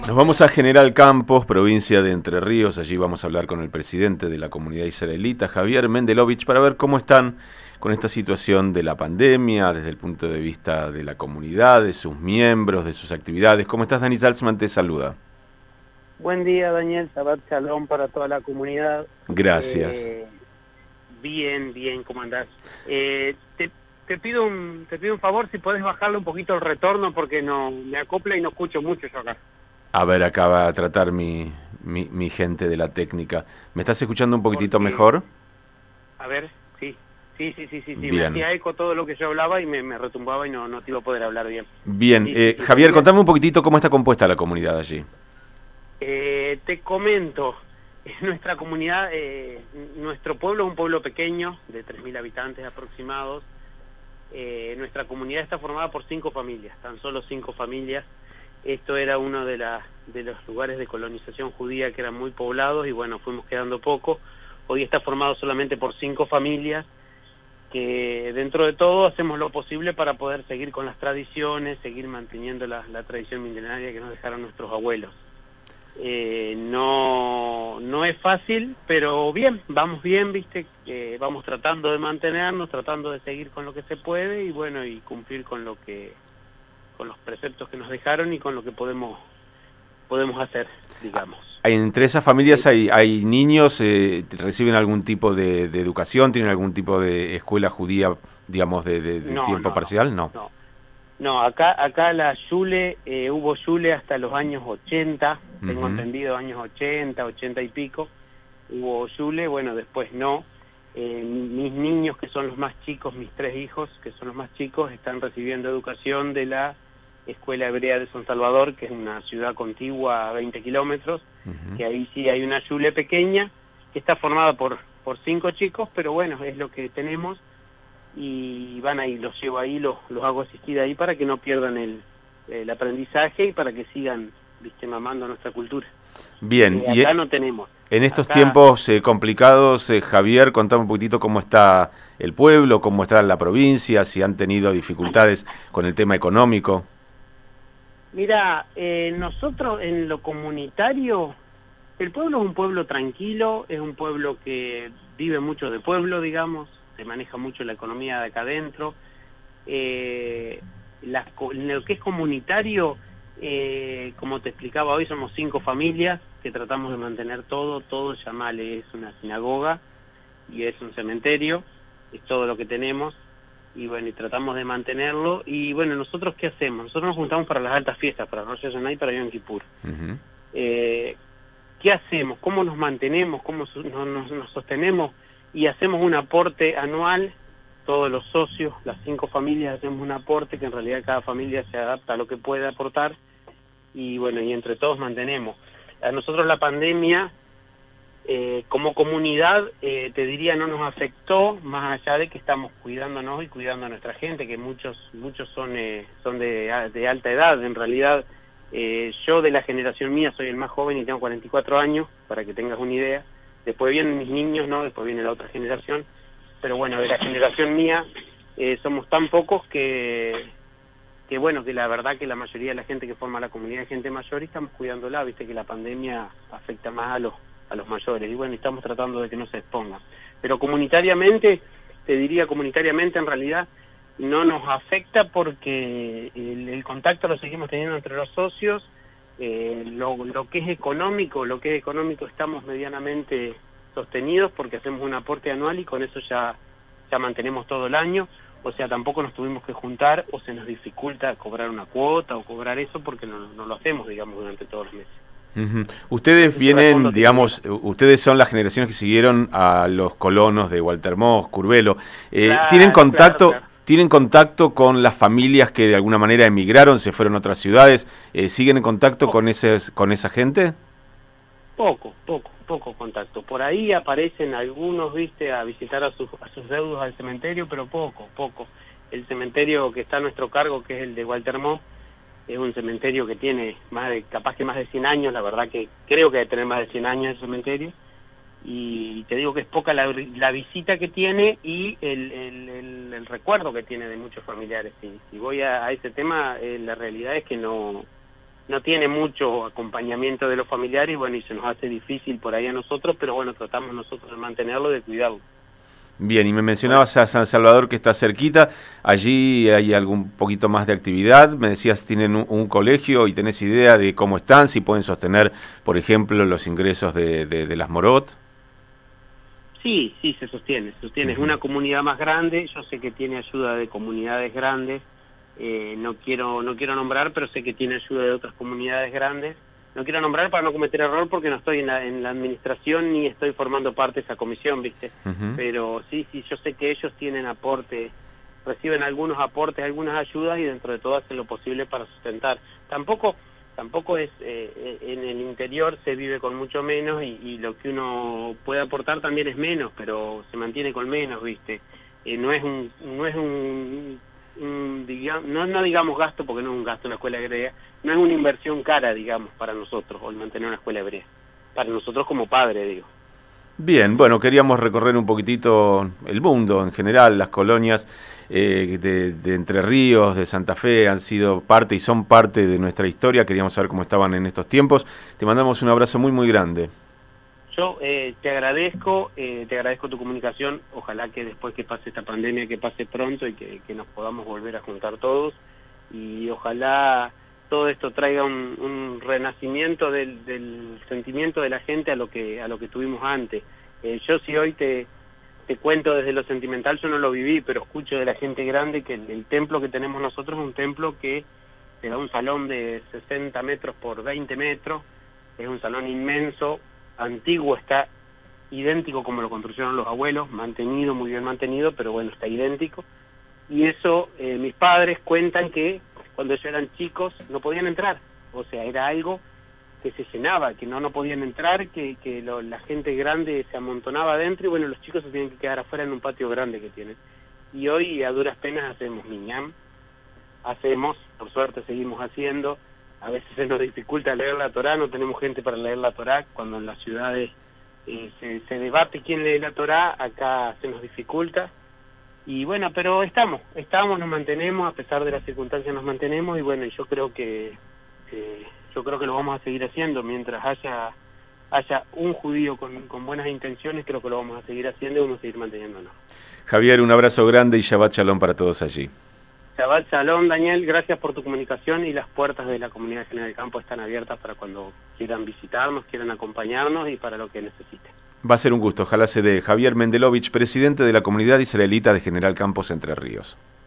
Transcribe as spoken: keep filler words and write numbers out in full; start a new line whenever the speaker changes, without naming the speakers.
Nos vamos a General Campos, provincia de Entre Ríos. Allí vamos a hablar con el presidente de la comunidad israelita, Javier Mendelovich, para ver cómo están con esta situación de la pandemia, desde el punto de vista de la comunidad, de sus miembros, de sus actividades. ¿Cómo estás, Dani Salzman? Te saluda.
Buen día, Daniel. Shabbat Shalom para toda la comunidad.
Gracias.
Eh, bien, bien, ¿cómo andás? Eh, te, te pido un te pido un favor, si podés bajarle un poquito el retorno, porque no me acopla y no escucho mucho yo acá.
A ver, acá va a tratar mi, mi, mi gente de la técnica. ¿Me estás escuchando un poquitito
Porque,
mejor?
a ver, sí, sí, sí, sí, sí, sí. Me
Bien.
hacía eco todo lo que yo hablaba y me, me retumbaba y no, no te iba a poder hablar bien.
Bien.
Sí,
Eh,
sí, sí,
Javier,
bien.
contame un poquitito cómo está compuesta la comunidad allí.
Eh, te comento, en nuestra comunidad, eh, nuestro pueblo es un pueblo pequeño, de tres mil habitantes aproximados. Eh, nuestra comunidad está formada por cinco familias, tan solo cinco familias. Esto era uno de, la, de los lugares de colonización judía que eran muy poblados y bueno, fuimos quedando poco. Hoy está formado solamente por cinco familias que dentro de todo hacemos lo posible para poder seguir con las tradiciones, seguir manteniendo la, la tradición milenaria que nos dejaron nuestros abuelos. Eh, no no es fácil, pero bien, vamos bien, viste, eh, vamos tratando de mantenernos, tratando de seguir con lo que se puede y bueno, y cumplir con lo que con los preceptos que nos dejaron y con lo que podemos podemos hacer, digamos.
Entre esas familias hay, hay niños, eh, reciben algún tipo de, de educación, tienen algún tipo de escuela judía, digamos, de, de, de
No,
tiempo
no,
parcial, ¿no?
no. No, acá acá la Yule, eh, hubo Yule hasta los años ochenta, tengo
Uh-huh.
entendido, años ochenta, ochenta y pico, hubo Yule, bueno, después no. Eh, mis niños, que son los más chicos, mis tres hijos, que son los más chicos, están recibiendo educación de la Escuela Hebrea de San Salvador, que es una ciudad contigua a veinte kilómetros,
Uh-huh.
que ahí sí hay una Yule pequeña, que está formada por, por cinco chicos, pero bueno, es lo que tenemos. Y van ahí, los llevo ahí, los, los hago asistir ahí para que no pierdan el, el aprendizaje y para que sigan, viste, mamando nuestra cultura.
Bien,
Eh,
y
acá
e-
no tenemos.
en estos
Acá,
tiempos eh, complicados, eh, Javier, contame un poquitito cómo está el pueblo, cómo está la provincia, si han tenido dificultades con el tema económico.
mira, eh, nosotros en lo comunitario, el pueblo es un pueblo tranquilo, es un pueblo que vive mucho de pueblo, digamos, se maneja mucho la economía de acá adentro. Eh, la, en lo que es comunitario, eh, como te explicaba hoy, somos cinco familias que tratamos de mantener todo, todo, llamale, es una sinagoga y es un cementerio, es todo lo que tenemos, y bueno, y tratamos de mantenerlo, y bueno, ¿nosotros qué hacemos? Nosotros nos juntamos para las altas fiestas, para Rosh Hashanah y para Yom Kippur.
Uh-huh.
Eh, ¿Qué hacemos? ¿Cómo nos mantenemos? ¿Cómo nos, nos, nos sostenemos? Y hacemos un aporte anual, todos los socios, las cinco familias hacemos un aporte que en realidad cada familia se adapta a lo que puede aportar y bueno, y entre todos mantenemos. A nosotros la pandemia, eh, como comunidad, eh, te diría no nos afectó, más allá de que estamos cuidándonos y cuidando a nuestra gente, que muchos muchos son eh, son de, de alta edad, en realidad. Eh, yo de la generación mía soy el más joven y tengo cuarenta y cuatro años, para que tengas una idea. Después vienen mis niños, ¿no? Después viene la otra generación. Pero bueno, de la generación mía eh, somos tan pocos que, que bueno, que la verdad que la mayoría de la gente que forma la comunidad es gente mayor y estamos cuidándola. Viste que la pandemia afecta más a los, a los mayores y bueno, estamos tratando de que no se expongan. Pero comunitariamente, te diría comunitariamente en realidad, no nos afecta porque el, el contacto lo seguimos teniendo entre los socios. Eh, lo, lo que es económico, lo que es económico estamos medianamente sostenidos porque hacemos un aporte anual y con eso ya, ya mantenemos todo el año. O sea, tampoco nos tuvimos que juntar o se nos dificulta cobrar una cuota o cobrar eso porque no, no lo hacemos, digamos, durante todos los meses.
Uh-huh. Ustedes vienen, digamos, ustedes son las generaciones que siguieron a los colonos de Walter Moss, Curvelo. Eh,
Claro,
¿Tienen contacto?
claro, claro.
¿Tienen contacto con las familias que de alguna manera emigraron, se fueron a otras ciudades? Eh, ¿Siguen en contacto
Poco,
con ese, con esa gente?
poco, poco, poco contacto. Por ahí aparecen algunos, viste, a visitar a sus, a sus deudos al cementerio, pero poco, poco. El cementerio que está a nuestro cargo, que es el de Walter Moss, es un cementerio que tiene más de, capaz que más de cien años, la verdad que creo que debe tener más de cien años el cementerio. Y te digo que es poca la, la visita que tiene y el, el, el, el recuerdo que tiene de muchos familiares. Si, si voy a, a ese tema, eh, la realidad es que no no tiene mucho acompañamiento de los familiares, y bueno, y se nos hace difícil por ahí a nosotros, pero bueno, tratamos nosotros de mantenerlo, de cuidarlo.
Bien, y me mencionabas a San Salvador, que está cerquita, allí hay algún poquito más de actividad, me decías tienen un, un colegio y tenés idea de cómo están, si pueden sostener, por ejemplo, los ingresos de, de, de las Morot.
Sí, sí, se sostiene, se sostiene, uh-huh. Es una comunidad más grande, yo sé que tiene ayuda de comunidades grandes, eh, no quiero no quiero nombrar, pero sé que tiene ayuda de otras comunidades grandes. No quiero nombrar para no cometer error porque no estoy en la, en la administración ni estoy formando parte de esa comisión, ¿viste? Uh-huh. Pero sí, sí, yo sé que ellos tienen aporte, reciben algunos aportes, algunas ayudas y dentro de todo hacen lo posible para sustentar. Tampoco tampoco es, eh, en el interior se vive con mucho menos y, y lo que uno puede aportar también es menos, pero se mantiene con menos, ¿viste? Eh, no es un... No es un Un, digamos, no, no digamos gasto, porque no es un gasto una escuela hebrea, no es una inversión cara, digamos, para nosotros, el mantener una escuela hebrea, para nosotros como padre, digo.
Bien, bueno, queríamos recorrer un poquitito el mundo en general, las colonias eh, de, de Entre Ríos, de Santa Fe, han sido parte y son parte de nuestra historia, queríamos saber cómo estaban en estos tiempos, te mandamos un abrazo muy muy grande.
Yo eh, te agradezco, eh, te agradezco tu comunicación, ojalá que después que pase esta pandemia, que pase pronto y que, que nos podamos volver a juntar todos, y ojalá todo esto traiga un, un renacimiento del, del sentimiento de la gente a lo que a lo que tuvimos antes. Eh, yo si hoy te, te cuento desde lo sentimental, yo no lo viví, pero escucho de la gente grande que el, el templo que tenemos nosotros es un templo que te da un salón de sesenta metros por veinte metros, es un salón inmenso, antiguo, está idéntico como lo construyeron los abuelos, mantenido, muy bien mantenido, pero bueno, está idéntico. Y eso, eh, mis padres cuentan que cuando ellos eran chicos no podían entrar, o sea, era algo que se llenaba, que no no podían entrar, que, que lo, la gente grande se amontonaba adentro y bueno, los chicos se tienen que quedar afuera en un patio grande que tienen. Y hoy a duras penas hacemos miñam, hacemos, por suerte seguimos haciendo. A veces se nos dificulta leer la Torá, no tenemos gente para leer la Torá, cuando en las ciudades eh, se, se debate quién lee la Torá, acá se nos dificulta. Y bueno, pero estamos, estamos, nos mantenemos, a pesar de las circunstancias nos mantenemos, y bueno, yo creo que eh, yo creo que lo vamos a seguir haciendo, mientras haya haya un judío con, con buenas intenciones, creo que lo vamos a seguir haciendo y vamos a seguir manteniéndonos.
Javier, un abrazo grande y Shabbat Shalom para todos allí.
Shabbat Shalom, Daniel, gracias por tu comunicación y las puertas de la Comunidad General del Campo están abiertas para cuando quieran visitarnos, quieran acompañarnos y para lo que necesiten.
Va a ser un gusto, ojalá se dé. Javier Mendelovich, presidente de la Comunidad Israelita de General Campos Entre Ríos.